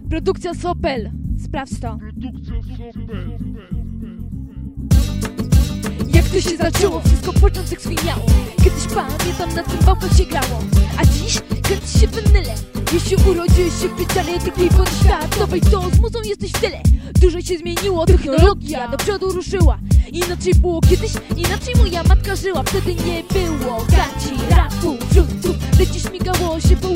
Produkcja Sopel. Sprawdź to. Jak to się zaczęło, wszystko początek swój miało. Kiedyś pamiętam, na cymbałkach się grało, a dziś kręci się wenyle. Jeśli urodziłeś się w pieczarze takiej wody światowej, to z muzą jesteś w tyle. Dużo się zmieniło, technologia do przodu ruszyła. Inaczej było kiedyś, inaczej moja matka żyła. Wtedy nie było gaci, rapu, wrzutów, leci śmigało się po